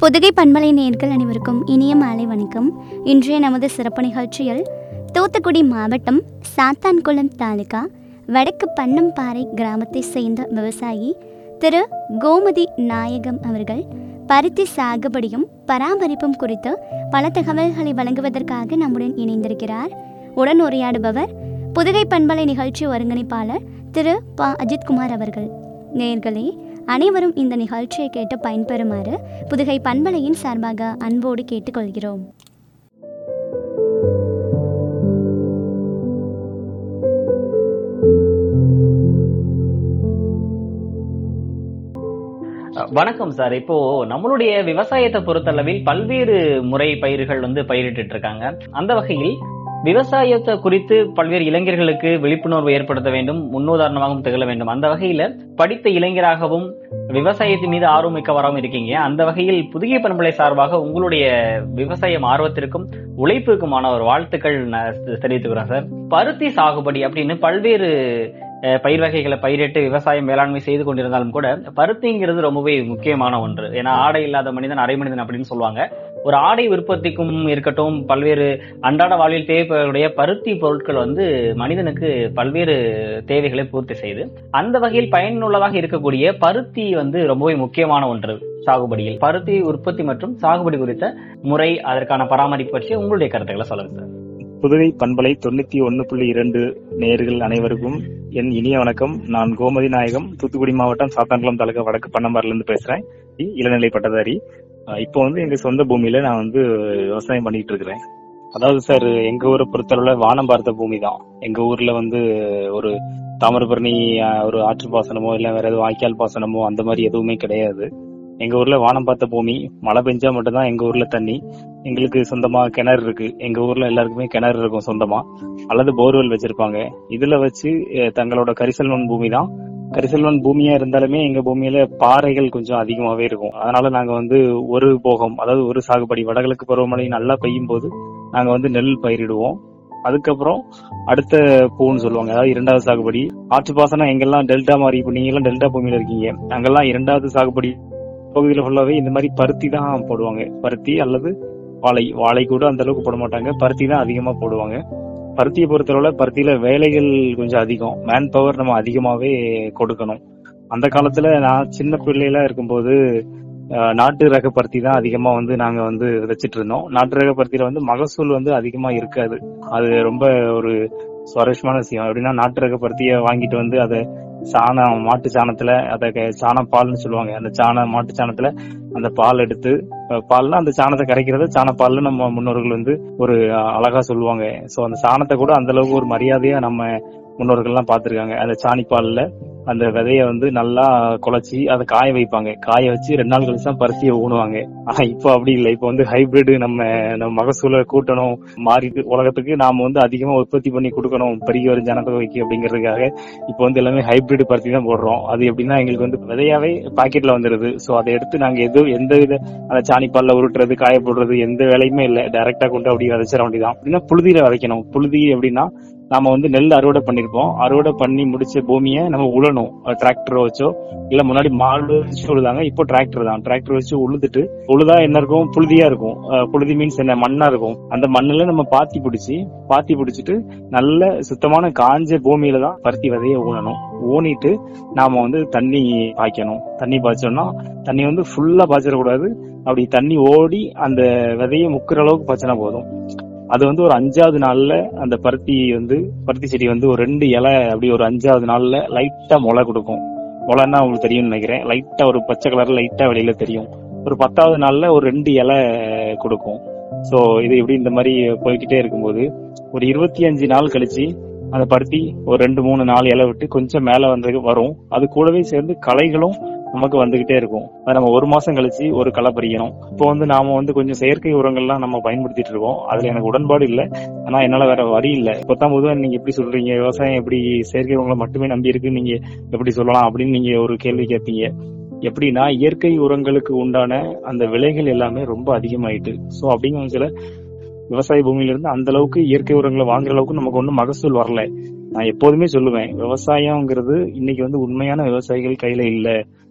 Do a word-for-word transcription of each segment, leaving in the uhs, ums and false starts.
புதுகை பண்பலை நேயர்கள் அனைவருக்கும் இனிய மாலை வணக்கம். இன்றைய நமது சிறப்பு நிகழ்ச்சியில் தூத்துக்குடி மாவட்டம் சாத்தான்குளம் தாலுகா வடக்கு பன்னம்பாறை கிராமத்தை சேர்ந்த விவசாயி திரு கோமதி நாயகம் அவர்கள் பருத்தி சாகுபடியும் பராமரிப்பும் குறித்து பல தகவல்களை வழங்குவதற்காக நம்முடன் இணைந்திருக்கிறார். உடன் உரையாடுபவர் புதுகை பண்பலை நிகழ்ச்சி ஒருங்கிணைப்பாளர் திரு ப அஜித்குமார் அவர்கள். நேயர்களே, அனைவரும் இந்த நிகழ்ச்சியை கேட்டு பயன்பெறுமாறு புதுகை பண்பலையின் சார்பாக அன்போடு கேட்டுக்கொள்கிறோம். வணக்கம் சார். இப்போ நம்மளுடைய விவசாயத்தை பொறுத்தளவில் பல்வேறு முறை பயிர்கள் வந்து பயிரிட்டு இருக்காங்க. அந்த வகையில் விவசாயத்தை குறித்து பல்வேறு இளைஞர்களுக்கு விழிப்புணர்வு ஏற்படுத்த வேண்டும், முன்னுதாரணமாகவும் திகழ வேண்டும். அந்த வகையில படித்த இளைஞராகவும் விவசாயத்தின் மீது ஆர்வம் மிக்கவராகவும் இருக்கீங்க. அந்த வகையில் புதுகை பண்பலை சார்பாக உங்களுடைய விவசாயம் ஆர்வத்திற்கும் உழைப்புக்குமான ஒரு வாழ்த்துக்கள் தெரிவித்துக்கிறேன் சார். பருத்தி சாகுபடி அப்படின்னு பல்வேறு பயிர் வகைகளை பயிரிட்டு விவசாயம் வேளாண்மை செய்து கொண்டிருந்தாலும் கூட பருத்திங்கிறது ரொம்பவே முக்கியமான ஒன்று. ஏன்னா ஆடை இல்லாத மனிதன் அரை மனிதன் அப்படின்னு சொல்லுவாங்க. ஒரு ஆடை உற்பத்திக்கும் இருக்கட்டும், பல்வேறு அன்றாட வாழ்வில் தேவைப்படக்கூடிய பருத்தி பொருட்கள் வந்து மனிதனுக்கு பல்வேறு தேவைகளை பூர்த்தி செய்து அந்த வகையில் பயனுள்ளதாக இருக்கக்கூடிய பருத்தி வந்து ரொம்பவே முக்கியமான ஒன்று. சாகுபடியில் பருத்தி உற்பத்தி மற்றும் சாகுபடி குறித்த முறை, அதற்கான பராமரிப்பு பற்றி உங்களுடைய கருத்துக்களை சொல்லுங்க சார். புதுகை பண்பலை தொண்ணூத்தி ஒன்னு புள்ளி இரண்டு நேயர்கள் அனைவருக்கும் என் இனிய வணக்கம். நான் கோமதி நாயகம், தூத்துக்குடி மாவட்டம் சாத்தான்குளம் தாலுகா வடக்கு பன்னம்பாறையில இருந்து பேசுறேன். இளநிலை பட்டதாரி. இப்போ வந்து எங்க சொந்த பூமியில நான் வந்து விவசாயம் பண்ணிட்டு இருக்கிறேன். அதாவது சார், எங்க ஊரை பொறுத்தளவுல வானம் பார்த்த பூமி தான். எங்க ஊர்ல வந்து ஒரு தாமிரபரணி ஒரு ஆற்று பாசனமோ இல்ல வேற எதுவும் வாய்க்கால் பாசனமோ அந்த மாதிரி எதுவுமே கிடையாது. எங்க ஊர்ல வானம் பார்த்த பூமி. மழை பெஞ்சா மட்டும்தான் எங்க ஊர்ல தண்ணி. எங்களுக்கு சொந்தமா கிணறு இருக்கு. எங்க ஊர்ல எல்லாருக்குமே கிணறு இருக்கும் சொந்தமா, அல்லது போர்வெல் வச்சிருப்பாங்க. இதுல வச்சு தங்களோட கரிசல்வன் பூமி தான். கரிசல்வன் பூமியா இருந்தாலுமே எங்க பூமியில பாறைகள் கொஞ்சம் அதிகமாவே இருக்கும். அதனால நாங்க வந்து ஒரு போகம், அதாவது ஒரு சாகுபடி, வடகிழக்கு பருவமழை நல்லா பெய்யும் போது நாங்க வந்து நெல் பயிரிடுவோம். அதுக்கப்புறம் அடுத்த பூன்னு சொல்லுவாங்க, அதாவது இரண்டாவது சாகுபடி. ஆற்று பாசனம் எங்கெல்லாம் டெல்டா மாதிரி, இப்ப நீங்க எல்லாம் டெல்டா பூமியில இருக்கீங்க, அங்கெல்லாம் இரண்டாவது சாகுபடி பகுதியில ஃபுல்லாவே இந்த மாதிரி பருத்தி தான் போடுவாங்க. பருத்தி அல்லது வாழை. வாழை கூட அந்த அளவுக்கு போட மாட்டாங்க, பருத்தி தான் அதிகமா போடுவாங்க. பருத்தியை பொறுத்தளவுல பருத்தியில வேலைகள் கொஞ்சம் அதிகம், மேன் பவர் நம்ம அதிகமாவே கொடுக்கணும். அந்த காலத்துல நான் சின்ன பிள்ளைகளா இருக்கும்போது நாட்டு ரக பருத்தி தான் அதிகமா வந்து நாங்க வந்து விதைச்சிட்டு இருந்தோம். நாட்டு ரக பருத்தியில வந்து மகசூல் வந்து அதிகமா இருக்காது. அது ரொம்ப ஒரு சுவாரஸ்யமான விஷயம். எப்படின்னா, நாட்டு ரக பருத்திய வாங்கிட்டு வந்து அதை சாணம், மாட்டு சாணத்துல, அத சாண பால்னு சொல்லுவாங்க, அந்த சாண மாட்டு சாணத்துல அந்த பால் எடுத்து, பால்னா அந்த சாணத்தை கரைக்கிறத சாணப்பால்னு நம்ம முன்னோர்கள் வந்து ஒரு அழகா சொல்லுவாங்க. சோ அந்த சாணத்தை கூட அந்த அளவுக்கு ஒரு மரியாதையா நம்ம முன்னோர்கள் எல்லாம் பாத்துருக்காங்க. அந்த சாணிப்பால்ல அந்த விதைய வந்து நல்லா குழச்சி அதை காய வைப்பாங்க. காய வச்சு ரெண்டு நாள் கழிச்சு தான் பருத்தியை ஊனுவாங்க. ஆனா இப்போ அப்படி இல்லை. இப்போ வந்து ஹைபிரிட், நம்ம நம்ம மகசூலை கூட்டணும், மாறி உலகத்துக்கு நாம வந்து அதிகமா உற்பத்தி பண்ணி கொடுக்கணும் பெருகி வரும் ஜனத்தொகைக்கு அப்படிங்கிறதுக்காக இப்போ வந்து எல்லாமே ஹைபிரிட் பருத்தி தான் போடுறோம். அது எப்படின்னா, எங்களுக்கு வந்து விதையாவே பாக்கெட்ல வந்துருது. சோ அதை எடுத்து நாங்க எதுவும் எந்த வித அந்த சாணிப்பால்ல உருட்டுறது, காய போடுறது எந்த வேலையுமே இல்லை. டைரக்டா கொண்டு அப்படி விதைச்சிட வேண்டியதான். அப்படின்னா புழுதியில விதைக்கணும். புழுதி எப்படின்னா, நாம வந்து நெல் அறுவடை பண்ணிருப்போம். அறுவடை பண்ணி முடிச்ச பூமியை நம்ம உழணும். டிராக்டர் வச்சோ இல்ல முன்னாடி மாடு வச்சு உழுதாங்க, இப்போ டிராக்டர் தான். டிராக்டர் வச்சு உழுதுட்டு, உழுதா என்ன இருக்கும், புழுதியா இருக்கும். புழுதி மீன்ஸ் என்ன, மண்ணா இருக்கும். அந்த மண்ணுல நம்ம பாத்தி பிடிச்சி பாத்தி பிடிச்சிட்டு நல்ல சுத்தமான காஞ்ச பூமியில தான் பருத்தி விதைய ஊனணும். ஊனிட்டு நாம வந்து தண்ணி பாய்க்கணும். தண்ணி பாய்ச்சோம்னா தண்ணி வந்து ஃபுல்லா பாய்ச்சிடக்கூடாது. அப்படி தண்ணி ஓடி அந்த விதைய முக்குற அளவுக்கு பாய்ச்சினா போதும். அது வந்து ஒரு அஞ்சாவது நாள்ல அந்த பருத்தி வந்து பருத்தி செடி வந்து ஒரு ரெண்டு இலை அப்படி ஒரு அஞ்சாவது நாள்ல லைட்டா முளை கொடுக்கும். முளைன்னா உங்களுக்கு தெரியும்னு நினைக்கிறேன். லைட்டா ஒரு பச்சை கலர்ல லைட்டா வெளியில தெரியும். ஒரு பத்தாவது நாள்ல ஒரு ரெண்டு இலை கொடுக்கும். சோ இது இப்படி இந்த மாதிரி போய்கிட்டே இருக்கும்போது ஒரு இருபத்தி அஞ்சு நாள் கழிச்சு அந்த பருத்தி ஒரு ரெண்டு மூணு நாலு இலை விட்டு கொஞ்சம் மேல வந்து வரும். அது கூடவே சேர்ந்து களைகளும் நமக்கு வந்துகிட்டே இருக்கும். அது நம்ம ஒரு மாசம் கழிச்சு ஒரு களை பறிக்கணும். இப்போ வந்து நாம வந்து கொஞ்சம் செயற்கை உரங்கள்லாம் நம்ம பயன்படுத்திட்டு இருக்கோம். அதுல எனக்கு உடன்பாடு இல்லை. ஆனா என்னால வேற வழி இல்லை. இப்பதான் பொதுவா நீங்க எப்படி சொல்றீங்க, விவசாயம் எப்படி செயற்கை உரங்களை மட்டுமே நம்பி இருக்கு, நீங்க எப்படி சொல்லலாம் அப்படின்னு நீங்க ஒரு கேள்வி கேட்பீங்க. எப்படின்னா, இயற்கை உரங்களுக்கு உண்டான அந்த விலைகள் எல்லாமே ரொம்ப அதிகமாயிட்டு. சோ அப்படிங்கிற சில விவசாய பூமியில இருந்து அந்த அளவுக்கு இயற்கை உரங்களை வாங்குற அளவுக்கு நமக்கு ஒன்றும் மகசூல் வரல. நான் எப்போதுமே சொல்லுவேன், விவசாயம்ங்கிறது இன்னைக்கு வந்து உண்மையான விவசாயிகள் கையில இல்ல.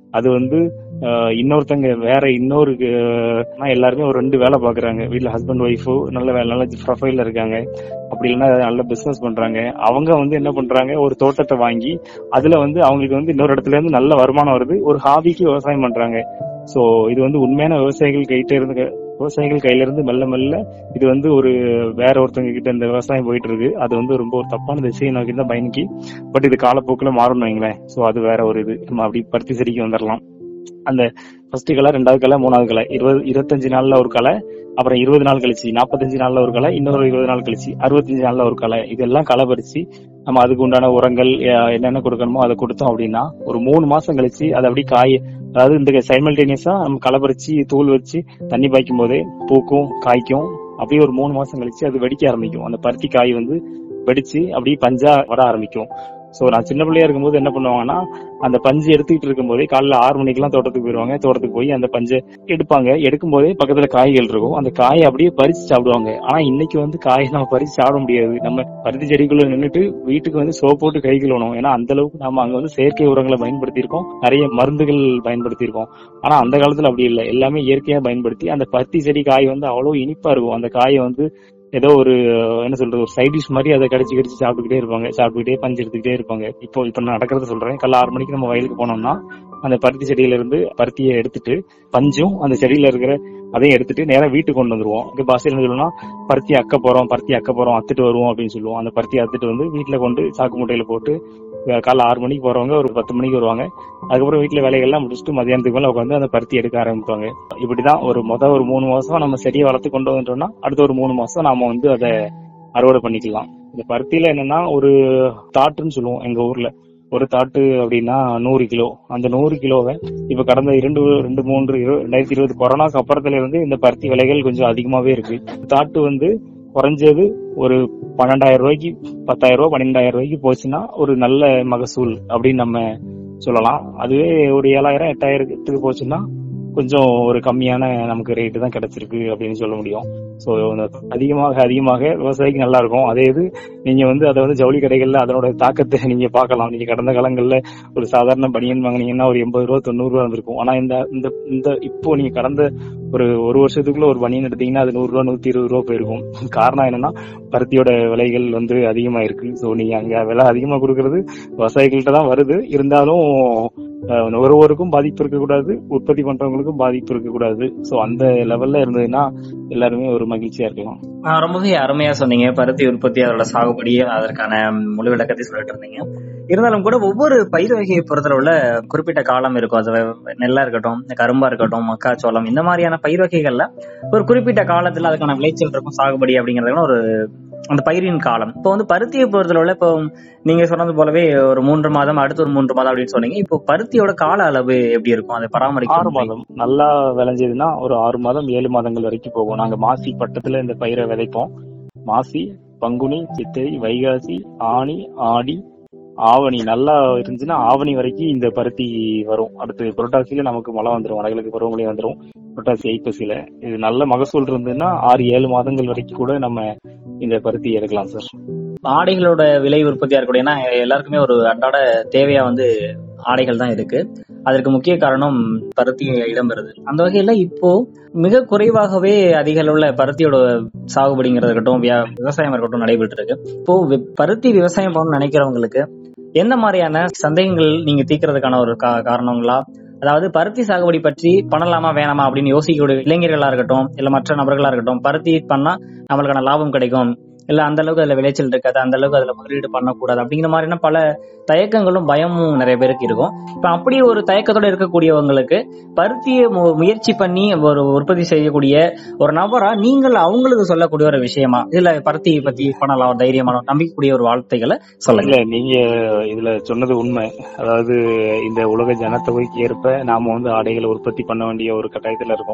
அது வந்து இன்னொருத்தங்க வேற இன்னொரு எல்லாருமே ஒரு ரெண்டு வேலை பாக்குறாங்க வீட்டுல, ஹஸ்பண்ட் ஒய்ஃபோ நல்ல வேலை நல்ல ப்ரொஃபைல்ல இருக்காங்க, அப்படி இல்லைன்னா நல்ல பிசினஸ் பண்றாங்க. அவங்க வந்து என்ன பண்றாங்க, ஒரு தோட்டத்தை வாங்கி அதுல வந்து அவங்களுக்கு வந்து இன்னொரு இடத்துல இருந்து நல்ல வருமானம் வருது, ஒரு ஹாபிக்கு விவசாயம் பண்றாங்க. சோ இது வந்து உண்மையான விவசாயிகள் கையிட்ட இருந்து விவசாயிகள் கையில இருந்து மெல்ல மெல்ல இது வந்து ஒரு வேற ஒருத்தவங்க கிட்ட இந்த விவசாயம் போயிட்டு இருக்கு. அது வந்து ரொம்ப ஒரு தப்பான திசையை நோக்கி தான் பயணிக்கு. பட் இது காலப்போக்குல மாறணும் வைங்களேன். சோ அது வேற ஒரு இது. நம்ம அப்படி பருத்தி செடிக்கு வந்துடலாம். அந்த ஃபர்ஸ்ட் கலை, ரெண்டாவது கலை, மூணாவது கலை, இருபது இருபத்தஞ்சு நாள்ல ஒரு கலை, அப்புறம் இருபது நாள் கழிச்சு, நாற்பத்தஞ்சு நாள்ல ஒரு கலை, இன்னொரு இருபது நாள் கழிச்சு, அறுபத்தஞ்சு நாள்ல ஒரு கலை. இதெல்லாம் களை பறிச்சு நம்ம அதுக்கு உண்டான உரங்கள் என்னென்ன கொடுக்கணுமோ அதை கொடுத்தோம் அப்படின்னா ஒரு மூணு மாசம் கழிச்சு அது அப்படி காய், அதாவது இந்த சைமல்டேனியஸா நம்ம களை பறிச்சு தூள் வச்சு தண்ணி பாய்க்கும் போதே பூக்கும் காய்க்கும். அப்படியே ஒரு மூணு மாசம் கழிச்சு அது வெடிக்க ஆரம்பிக்கும். அந்த பருத்தி காய் வந்து வெடிச்சு அப்படியே பஞ்சா வர ஆரம்பிக்கும். சோ நான் சின்ன பிள்ளையா இருக்கும்போது என்ன பண்ணுவாங்கன்னா, அந்த பஞ்சு எடுத்துக்கிட்டு இருக்கும் போதே காலைல ஆறு மணிக்கு எல்லாம் தோட்டத்துக்கு போயிருவாங்க. தோட்டத்துக்கு போய் அந்த பஞ்சை எடுப்பாங்க. எடுக்கும் போதே பக்கத்துல காய்கள் இருக்கும், அந்த காயை அப்படியே பறிச்சு சாப்பிடுவாங்க. ஆனா இன்னைக்கு வந்து காயை நம்ம பறிச்சு சாப்பிட முடியாது. நம்ம பருத்தி செடிக்குள்ள நின்றுட்டு வீட்டுக்கு வந்து சோப் போட்டு கை கழுவணும். ஏன்னா அந்த அளவுக்கு நம்ம அங்க வந்து செயற்கை உரங்களை பயன்படுத்தி இருக்கோம், நிறைய மருந்துகள் பயன்படுத்தி இருக்கோம். ஆனா அந்த காலத்துல அப்படி இல்லை, எல்லாமே இயற்கையா பயன்படுத்தி அந்த பருத்தி செடி காய் வந்து அவ்வளவு இனிப்பா இருக்கும். அந்த காயை வந்து ஏதோ ஒரு என்ன சொல்றது, ஒரு சைட் டிஷ் மாதிரி அதை கடிச்சு கடிச்சு சாப்பிட்டுக்கிட்டே இருப்பாங்க, சாப்பிட்டுக்கிட்டே பஞ்சு எடுத்துக்கிட்டே இருப்பாங்க. இப்போ இப்ப நான் நடக்கிறத சொல்றேன். காலைல ஆறு மணிக்கு நம்ம வயலுக்கு போனோம்னா அந்த பருத்தி செடியில இருந்து பருத்தியை எடுத்துட்டு பஞ்சும் அந்த செடியில இருக்கிற அதையும் எடுத்துட்டு நேரா வீட்டுக்கு கொண்டு வந்துருவோம். இங்க பாசையில என்ன சொல்லணும்னா, பருத்தி அக்க போறோம் பருத்தி அக்க போறோம் அத்துட்டு வருவோம் அப்படின்னு சொல்லுவோம். அந்த பருத்தி அத்துட்டு வந்து வீட்டுல கொண்டு சாக்கு மூட்டையில போட்டு காலைல ஆறு மணிக்கு போறவங்க ஒரு பத்து மணிக்கு வருவாங்க. அதுக்கப்புறம் வீட்டுல வேலைகள்லாம் முடிச்சுட்டு மதியானத்துக்கு மேல உட்காந்து அந்த பருத்தி எடுக்க ஆரம்பிப்பாங்க. இப்படிதான் ஒரு மொதல் ஒரு மூணு மாசம் நம்ம செடியை வளர்த்து கொண்டு வந்துட்டோம்னா அடுத்த ஒரு மூணு மாசம் நாம வந்து அதை அறுவடை பண்ணிக்கலாம். இந்த பருத்தியில என்னன்னா ஒரு தாட்டுன்னு சொல்லுவோம் எங்க ஊர்ல. ஒரு தாட்டு அப்படின்னா நூறு கிலோ. அந்த நூறு கிலோவை இப்ப கடந்த இரண்டு ரெண்டு மூன்று ரெண்டாயிரத்தி இருபது கொரோனாக்கு அப்புறத்துல இருந்து இந்த பருத்தி விலைகள் கொஞ்சம் அதிகமாவே இருக்கு. தாட்டு வந்து குறைஞ்சது ஒரு பன்னெண்டாயிரம் ரூபாய்க்கு பத்தாயிரம் ரூபாய் பன்னெண்டாயிரம் ரூபாய்க்கு போச்சுன்னா ஒரு நல்ல மகசூல் அப்படின்னு நம்ம சொல்லலாம். அதுவே ஒரு ஏழாயிரம் எட்டாயிரத்துக்கு போச்சுன்னா கொஞ்சம் ஒரு கம்மியான நமக்கு ரேட்டு தான் கிடைச்சிருக்கு அப்படின்னு சொல்ல முடியும். சோ அதிகமாக அதிகமாக விவசாயிக்கு நல்லா இருக்கும். அதே இது நீங்க வந்து அதை வந்து ஜவுளி கடைகள்ல அதனோட தாக்கத்தை நீங்க பார்க்கலாம். நீங்க கடந்த காலங்கள்ல ஒரு சாதாரண பனியன் வாங்கினீங்கன்னா ஒரு எண்பது ரூபா தொண்ணூறு ரூபா இருந்திருக்கும். ஆனா இந்த இந்த இப்போ நீங்க கடந்த ஒரு ஒரு வருஷத்துக்குள்ள ஒரு பனியன் எடுத்தீங்கன்னா அது நூறு ரூபா நூத்தி இருபது ரூபா போயிருக்கும். காரணம் என்னன்னா பருத்தியோட விலைகள் வந்து அதிகமா இருக்கு. சோ நீங்க அங்க விலை அதிகமா கொடுக்கறது விவசாயிகள்கிட்ட தான் வருது. இருந்தாலும் ஒருவருக்கும் பாதிப்பு இருக்க கூடாது, உற்பத்தி பண்றவங்களுக்கும் பாதிப்பு இருக்க கூடாது. சோ அந்த லெவல்ல இருந்ததுன்னா எல்லாருமே ஒரு மகிழ்ச்சியா இருக்கலாம். ரொம்பவே அருமையா சொன்னீங்க. பருத்தி உற்பத்தி, அதோட சாகுபடி, அதற்கான முழு விளக்கத்தை சொல்லிட்டு இருந்தீங்க. இருந்தாலும் கூட ஒவ்வொரு பயிர் வகையை பொறுத்தளவுல குறிப்பிட்ட காலம் இருக்கும். அது நெல்லா இருக்கட்டும், கரும்பா இருக்கட்டும், மக்காச்சோளம், இந்த மாதிரியான பயிர் வகைகள்ல ஒரு குறிப்பிட்ட காலத்துல அதுக்கான விளைச்சல் இருக்கும், சாகுபடி அப்படிங்கறதுல ஒரு அந்த பயிரின் காலம். இப்போ வந்து பருத்தியை பொறுத்தளவுல இப்போ நீங்க சொன்னது போலவே ஒரு மூன்று மாதம் அடுத்து ஒரு மூன்று மாதம் அப்படின்னு சொன்னீங்க. இப்போ பருத்தியோட கால அளவு எப்படி இருக்கும், அதை பராமரிக்க? ஆறு மாதம் நல்லா விளைஞ்சதுன்னா ஒரு ஆறு மாதம் ஏழு மாதங்கள் வரைக்கும் போகும். நாங்க மாசி பட்டத்துல இந்த பயிரை விதைப்போம். மாசி, பங்குனி, சித்திரை, வைகாசி, ஆனி, ஆடி, ஆவணி நல்லா இருந்துச்சுன்னா ஆவணி வரைக்கும் இந்த பருத்தி வரும். அடுத்து புரட்டாசியில நமக்கு மழை வந்துடும், வடகிழக்கு பருவமழை வந்துடும். புரட்டாசி ஐப்பசியில இது நல்ல மகசூல் இருந்ததுன்னா ஆறு ஏழு மாதங்கள் வரைக்கும் கூட நம்ம இந்த பருத்தி எடுக்கலாம் சார். ஆடைகளோட விலை உற்பத்தியா இருக்கக்கூடிய, ஏன்னா எல்லாருக்குமே ஒரு அன்றாட தேவையா வந்து ஆடைகள் தான் இருக்கு. அதற்கு முக்கிய காரணம் பருத்தி இடம்பெறுது. அந்த வகையில இப்போ மிக குறைவாகவே அதிக அளவுல பருத்தியோட சாகுபடிங்கிறது இருக்கட்டும், விவசாயம் இருக்கட்டும் நடைபெற்று இருக்கு. இப்போ பருத்தி விவசாயம் பண்ணணும்னு நினைக்கிறவங்களுக்கு எந்த மாதிரியான சந்தேகங்கள் நீங்க தீர்க்கறதுக்கான ஒரு காரணங்களா, அதாவது பருத்தி சாகுபடி பற்றி பண்ணலாமா வேணாமா அப்படின்னு யோசிக்கக்கூடிய இளைஞர்களா இருக்கட்டும், இல்ல மற்ற நபர்களா இருக்கட்டும், பருத்தி பண்ணா நம்மளுக்கான லாபம் கிடைக்கும், இல்ல அந்த அளவுக்கு அதுல விளைச்சல் இருக்காது, அந்த அளவுக்கு அதுல முதலீடு பண்ணக்கூடாது அப்படிங்கிற மாதிரியான பல தயக்கங்களும் பயமும் நிறைய பேருக்கு இருக்கும். இப்ப அப்படி ஒரு தயக்கத்தோட இருக்கக்கூடியவங்களுக்கு பருத்தியை முயற்சி பண்ணி ஒரு உற்பத்தி செய்யக்கூடிய ஒரு நபரா நீங்கள் அவங்களுக்கு சொல்லக்கூடிய ஒரு விஷயமா, இதுல பருத்தியை பத்தி பண்ணலாம் தைரியமான நம்பிக்கக்கூடிய ஒரு வார்த்தைகளை சொல்லுங்க. நீங்க இதுல சொன்னது உண்மை. அதாவது இந்த உலக ஜனத்தொகைக்கு ஏற்ப நாம வந்து ஆடைகளை உற்பத்தி பண்ண வேண்டிய ஒரு கட்டாயத்துல இருக்கோம்.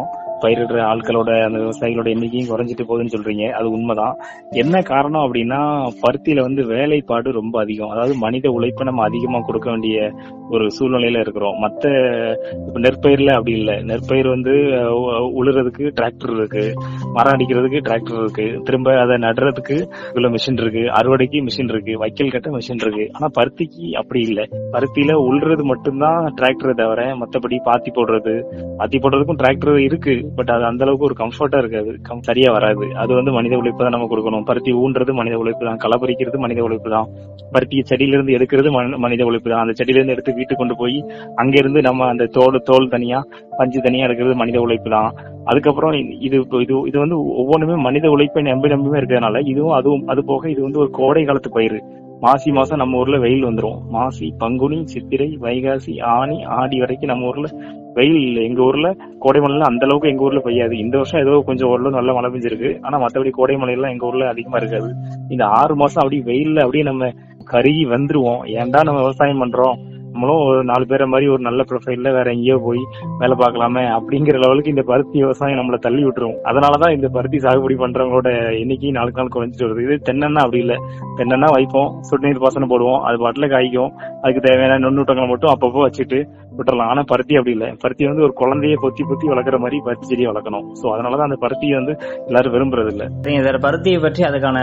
பயிரிடுற ஆட்களோட அந்த விவசாயிகளோட எண்ணிக்கையும் குறைஞ்சிட்டு போகுதுன்னு சொல்றீங்க. அது உண்மைதான். என்ன காரணம் அப்படின்னா பருத்தியில வந்து வேலைப்பாடு ரொம்ப அதிகம். அதாவது மனித உழைப்பை நம்ம அதிகமா கொடுக்க வேண்டிய ஒரு சூழ்நிலையில இருக்கிறோம். மத்த இப்ப நெற்பயிர்ல அப்படி இல்லை. நெற்பயிர் வந்து உழுறதுக்கு டிராக்டர் இருக்கு, மரம் அடிக்கிறதுக்கு டிராக்டர் இருக்கு, திரும்ப அதை நடுறதுக்கு இவ்வளவு மிஷின் இருக்கு, அறுவடைக்கு மிஷின் இருக்கு, வைக்கல் கட்ட மிஷின் இருக்கு. ஆனா பருத்திக்கு அப்படி இல்லை. பருத்தியில உழுறது மட்டும்தான் டிராக்டரை தவிர மத்தபடி பாத்தி போடுறது, பாத்தி போடுறதுக்கும் டிராக்டர் இருக்கு. பட் அது அந்த அளவுக்கு ஒரு கம்ஃபர்ட்டா இருக்காது, சரியா வராது. அது வந்து மனித உழைப்பு தான் நம்ம கொடுக்கணும். பருத்தி ஊன்றது மனித உழைப்பு தான், களை பறிக்கிறது மனித உழைப்பு தான், பருத்தி செடியில இருந்து எடுக்கிறது மனித உழைப்பு தான், அந்த செடியில இருந்து எடுத்து வீட்டுக்கு கொண்டு போய் அங்க இருந்து நம்ம அந்த தோல் தோல் தனியா பஞ்சு தனியா எடுக்கிறது மனித உழைப்பு தான். அதுக்கப்புறம் இது இது இது வந்து ஒவ்வொன்றுமே மனித உழைப்பை நம்பி நம்பியுமே இருக்கிறதுனால இதுவும் அதுவும் அது போக இது வந்து ஒரு கோடை காலத்து பயிர். மாசி மாசம் நம்ம ஊர்ல வெயில் வந்துரும். மாசி, பங்குனி, சித்திரை, வைகாசி, ஆனி, ஆடி வரைக்கும் நம்ம ஊர்ல வெயில். எங்க ஊர்ல கோடை மழைலாம் அந்த அளவுக்கு எங்க ஊர்ல பெய்யாது. இந்த வருஷம் ஏதோ கொஞ்சம் ஓரளவு நல்ல மழை பெஞ்சிருக்கு. ஆனா மத்தபடி கோடை மழை எல்லாம் எங்க ஊர்ல அதிகமா இருக்காது. இந்த ஆறு மாசம் அப்படியே வெயில்ல அப்படியே நம்ம கருகி வந்துருவோம். ஏன்டா நம்ம விவசாயம் பண்றோம், நம்மளும் ஒரு நாலு பேரை மாதிரி ஒரு நல்ல ப்ரொஃபைல்ல வேற எங்கேயோ போய் வேலை பார்க்கலாமே அப்படிங்கிற லெவலுக்கு இந்த பருத்தி விவசாயம் நம்மள தள்ளி விட்டுரும். அதனாலதான் இந்த பருத்தி சாகுபடி பண்றவங்களோட எண்ணிக்கை நாளுக்கு நாள் குறைஞ்சிட்டு வருது. இது தென்னன்னா அப்படி இல்லை. தென்னன்னா வைப்போம், சொட்டு நீர் பாசனம் போடுவோம், அது பாட்டுல காய்க்கும். அதுக்கு தேவையான நுண்ணூட்டங்களை மட்டும் அப்பப்போ வச்சுட்டு விட்டுறலாம். ஆனா பருத்தி அப்படி இல்லை. பருத்தி வந்து ஒரு குழந்தைய பொத்தி பொத்தி வளர்க்குற மாதிரி பருத்தி செடியை வளர்க்கணும். சோ அதனாலதான் அந்த பருத்தியை வந்து எல்லாரும் விரும்புறது இல்ல. இதோட பருத்தியை பற்றி அதுக்கான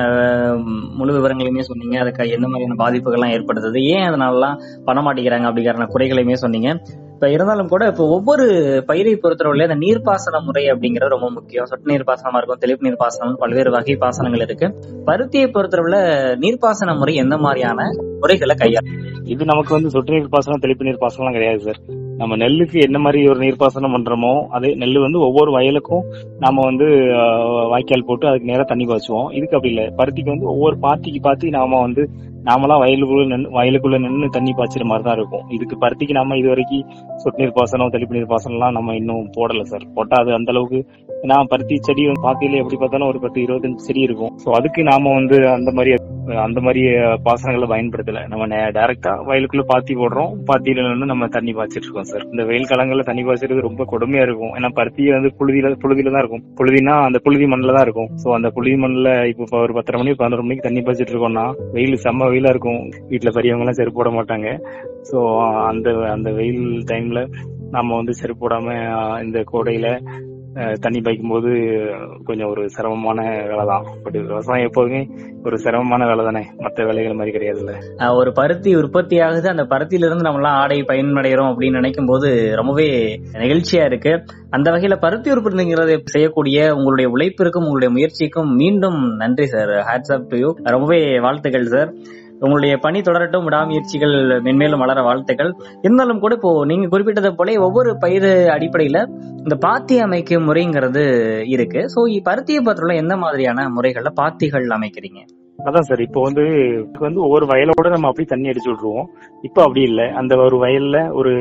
முழு விவரங்களையுமே சொன்னீங்க. அதுக்கு எந்த மாதிரியான பாதிப்புகள்லாம் ஏற்படுத்துது, ஏன் அதனாலலாம் பண்ண மாட்டேங்கிறாங்க அப்படிங்கிற குறைகளையுமே சொன்னீங்க. இப்ப இருந்தாலும் கூட இப்போ ஒவ்வொரு பயிரை பொறுத்தவரையில அந்த நீர்ப்பாசன முறை அப்படிங்கிறது ரொம்ப முக்கியம். சொட்டு நீர் பாசனமா இருக்கும், தெளிப்பு நீர் பாசனம், பல்வேறு வகை பாசனங்கள் இருக்கு. பருத்தியை பொறுத்தவரையில நீர்ப்பாசன முறை எந்த மாதிரியான முறைகளை கையாளும்? இது நமக்கு வந்து சொட்டு நீர் பாசனம், தெளிப்பு நீர் பாசனம் கிடையாது சார். நம்ம நெல்லுக்கு என்ன மாதிரி ஒரு நீர்ப்பாசனம் பண்றோமோ அதே நெல்லு வந்து ஒவ்வொரு வயலுக்கும் நாம வந்து வாய்க்கால் போட்டு அதுக்கு நேரம் தண்ணி பாய்ச்சுவோம். இதுக்கு அப்படி இல்லை. பருத்திக்கு வந்து ஒவ்வொரு பாத்திக்கு பாத்தி நாம வந்து நாமளா வயலுக்குள்ள நின்று வயலுக்குள்ள நின்று தண்ணி பாய்ச்சுற மாதிரி தான் இருக்கும். இதுக்கு பருத்திக்கு நாம இது வரைக்கும் சொட்டு நீர் பாசனம், தெளிப்பு நீர் பாசனம் எல்லாம் நம்ம இன்னும் போடல சார். போட்டா அது அந்த அளவுக்கு, ஏன்னா பருத்தி செடி வந்து பாத்தியில எப்படி பார்த்தாலும் ஒரு பத்து இருபத்தஞ்சு செடி இருக்கும். ஸோ அதுக்கு நாம வந்து அந்த மாதிரி அந்த மாதிரி பாசனங்களை பயன்படுத்தல. நம்ம டைரக்டா வயலுக்குள்ள பாத்தி போடுறோம், பாத்தியில நின்று நம்ம தண்ணி பாய்ச்சிட்டு இருக்கோம் சார். இந்த வெயில் காலங்கள்ல தண்ணி பாய்ச்சறது ரொம்ப கொடுமையா இருக்கும். ஏன்னா பருத்தியை வந்து புழுதியில புழுதியில தான் இருக்கும். புழுதினா அந்த புழுதி மண்ணில தான் இருக்கும். ஸோ அந்த புழுதி மண்ணில இப்ப ஒரு பத்தரை மணி பதினொரு மணிக்கு தண்ணி பாய்ச்சிட்டு இருக்கோம்னா வெயில் செம்ம வெயிலா இருக்கும். வீட்டுல பெரியவங்க எல்லாம் செருப்பு போட மாட்டாங்க. ஸோ அந்த அந்த வெயில் டைம்ல நம்ம வந்து செருப்பு போடாம இந்த கோடையில தண்ணி பாய்க்கும் போது கொஞ்சம் ஒரு சிரமமான வேலை தான். பட் விவசாயம் எப்போதுமே ஒரு சிரமமான வேலை தானே, மற்ற வேலைகள் மாதிரி கிடையாதுல்ல. ஒரு பருத்தி உற்பத்தி ஆகுது, அந்த பருத்தியில இருந்து நம்ம எல்லாம் ஆடை பயனடைகிறோம் அப்படின்னு நினைக்கும் போது ரொம்பவே நெகிழ்ச்சியா இருக்கு. அந்த வகையில பருத்தி உற்பத்திங்கிறத செய்யக்கூடிய உங்களுடைய உழைப்பிற்கும் உங்களுடைய முயற்சிக்கும் மீண்டும் நன்றி sir. Hats off to you. ரொம்பவே வாழ்த்துக்கள் சார். உங்களுடைய பணி தொடரட்டும், விடாமுயற்சிகள் மென்மேலும் வளர வாழ்த்துக்கள். இருந்தாலும் கூட இப்போ நீங்க குறிப்பிட்டதை போல ஒவ்வொரு பயிர் அடிப்படையில இந்த பாத்தி அமைக்கும் முறைங்கிறது இருக்கு. சோ பருத்தியை பத்திர எந்த மாதிரியான முறைகள்ல பாத்திகள் அமைக்கிறீங்க? அதான் சார், இப்போ வந்து வந்து ஒவ்வொரு வயலோட நம்ம அப்படி தண்ணி அடிச்சு விட்டுருவோம். இப்ப அப்படி இல்லை. அந்த ஒரு வயல்ல ஒரு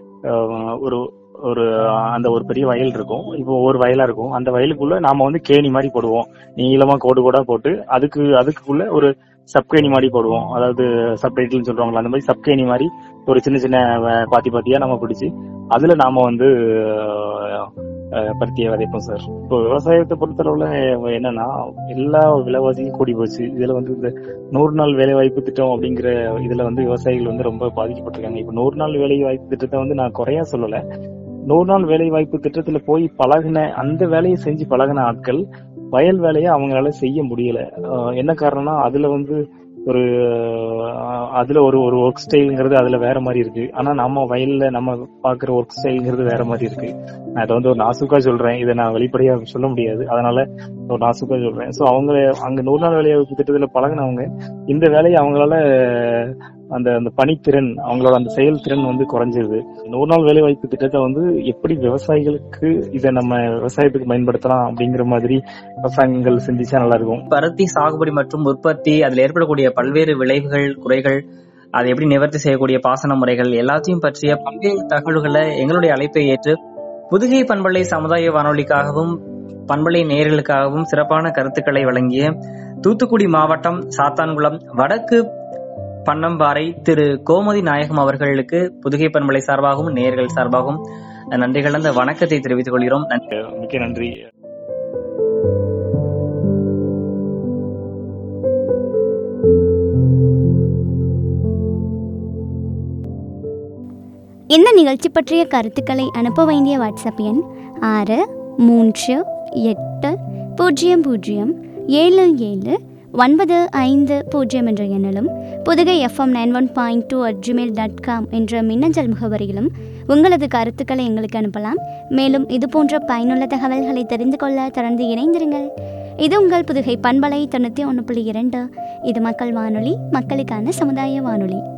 ஒரு ஒரு அந்த ஒரு பெரிய வயல் இருக்கும். இப்போ ஒவ்வொரு வயலா இருக்கும். அந்த வயலுக்குள்ள நாம வந்து கேணி மாதிரி போடுவோம். நீளமா கோடு கோடா போட்டு அதுக்கு அதுக்குள்ள ஒரு சப்கேணி மாதிரி போடுவோம். அதாவது சப்டைட்டில்னு சொல்றாங்களா, அந்த மாதிரி சப்கேணி மாதிரி ஒரு சின்ன சின்ன பாத்தி பாத்தியா நம்ம பிடிச்சி அதுல நாம வந்து பருத்தியை விதைப்போம் சார். இப்போ விவசாயத்தை பொறுத்தளவுல என்னன்னா எல்லா விலைவாசியும் கூடி போச்சு. இதுல வந்து இந்த நூறு நாள் வேலை வாய்ப்பு திட்டம் அப்படிங்கிற இதுல வந்து விவசாயிகள் வந்து ரொம்ப பாதிக்கப்பட்டிருக்காங்க. இப்ப நூறு நாள் வேலை வாய்ப்பு திட்டத்தை வந்து நான் குறையா சொல்லல. நூறு நாள் வேலை வாய்ப்பு திட்டத்துல போய் பழகின அந்த வேலையை செஞ்சு பழகின ஆட்கள் வயல் வேலையை அவங்களால செய்ய முடியல. என்ன காரணம்னா அதுல வந்து ஒரு அதுல ஒரு ஒரு ஒர்க் ஸ்டைல்ங்கிறது அதுல வேற மாதிரி இருக்கு. ஆனா நம்ம வயல்ல நம்ம பாக்குற ஒர்க் ஸ்டைல்ங்கிறது வேற மாதிரி இருக்கு. நான் இதை வந்து ஒரு நாசுக்கா சொல்றேன், இதை நான் வெளிப்படையா சொல்ல முடியாது, அதனால ஒரு நாசுக்கா சொல்றேன். சோ அவங்க அங்க நூறு நாள் வேலையை திட்டத்துல பழகினவங்க இந்த வேலையை அவங்களால அந்த அந்த பணித்திறன், அவங்களோட அந்த செயல்திறன் வந்து குறைஞ்சிருது. நூறு நாள் வேலை வாய்ப்பு திட்டத்தை வந்து எப்படி விவசாயிகளுக்கு இதை நம்ம விவசாயத்துக்கு பயன்படுத்தலாம் அப்படிங்கிற மாதிரி அரசாங்கங்கள் சிந்திச்சா நல்லா இருக்கும். பருத்தி சாகுபடி மற்றும் உற்பத்தி, அதுல ஏற்படக்கூடிய பல்வேறு விளைவுகள், குறைகள், அதை எப்படி நிவர்த்தி செய்யக்கூடிய பாசன முறைகள் எல்லாத்தையும் பற்றிய பல்வேறு தகவல்களை எங்களுடைய அழைப்பை ஏற்று புதுகை பண்பலை சமுதாய வானொலிக்காகவும் பண்பலை நேயர்களுக்காகவும் சிறப்பான கருத்துக்களை வழங்கிய தூத்துக்குடி மாவட்டம் சாத்தான்குளம் வடக்கு பன்னம்பாறை திரு கோமதி நாயகம் அவர்களுக்கு புதுகை பண்பலை சார்பாகவும் நேயர்கள் சார்பாகவும் நன்றி கலந்த வணக்கத்தை தெரிவித்துக் கொள்கிறோம். நன்றி. மிக்க நன்றி. இந்த நிகழ்ச்சி பற்றிய கருத்துக்களை அனுப்ப வேண்டிய வாட்ஸ்அப் எண் ஆறு மூன்று எட்டு பூஜ்ஜியம் பூஜ்ஜியம் ஏழு ஏழு ஒன்பது ஐந்து பூஜ்ஜியம் என்ற எண்ணிலும் Pudugai FM nine one point two at Gmail dot com என்ற மின்னஞ்சல் முகவரியிலும் உங்களது கருத்துக்களை எங்களுக்கு அனுப்பலாம். மேலும் இது போன்ற பயனுள்ள தகவல்களை தெரிந்து கொள்ள தொடர்ந்து இணைந்திருங்கள். இது உங்கள் புதுகை பண்பலை தொண்ணூற்றி ஒன்று புள்ளி இரண்டு. இது மக்கள் வானொலி, மக்களுக்கான சமுதாய வானொலி.